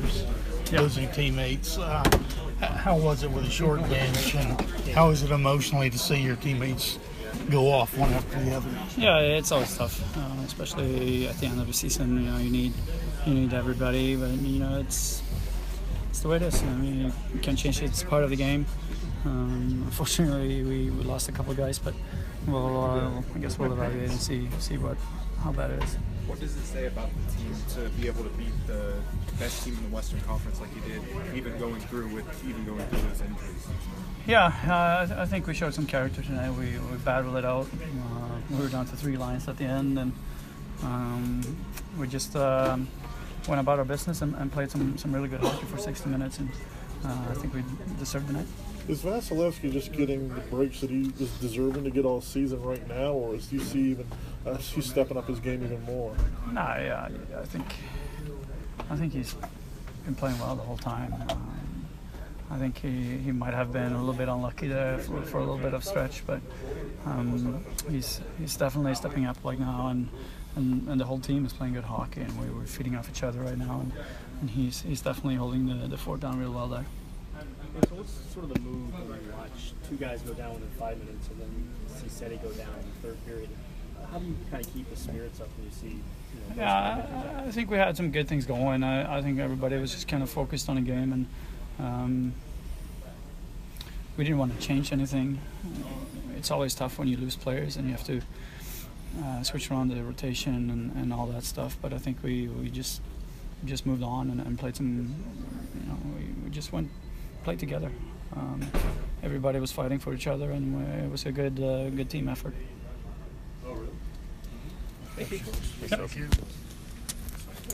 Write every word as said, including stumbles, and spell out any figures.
years, losing teammates. Uh, how was it with a short bench, and how is it emotionally to see your teammates go off one after the other? Yeah, it's always tough, uh, especially at the end of the season. You know, you need you need everybody, but you know, it's it's the way it is. I mean, you can't change it. It's part of the game. Um, unfortunately, we, we lost a couple of guys, but we'll uh, I guess we'll evaluate and see see what how bad it is. What does it say about the team to be able to beat the best team in the Western Conference like you did, even going through with even going through those injuries? Yeah, uh, I, th- I think we showed some character tonight. We, we battled it out. Uh, we were down to three lines at the end, and um, we just um, went about our business and, and played some, some really good hockey for sixty minutes, and uh, I think we deserved the night. Is Vasilevsky just getting the breaks that he was deserving to get all season right now, or is he see even uh, he's stepping up his game even more? Nah, yeah, I think I think he's been playing well the whole time. Um, I think he, he might have been a little bit unlucky there for, for a little bit of stretch, but um, he's he's definitely stepping up like now, and, and, and the whole team is playing good hockey, and we, we're feeding off each other right now, and, and he's he's definitely holding the, the fort down real well there. So what's sort of the move when you watch two guys go down within five minutes and then you see Seti go down in the third period? How do you kind of keep the spirits up when you see, you know, yeah, I, I think we had some good things going. I, I think everybody was just kind of focused on the game, and um, we didn't want to change anything. It's always tough when you lose players and you have to uh, switch around the rotation and, and all that stuff. But I think we, we just just moved on and, and played some. You know, we, we just went played together. Um, everybody was fighting for each other, and we, it was a good uh, good team effort. Oh, really? Thank you. Thank you.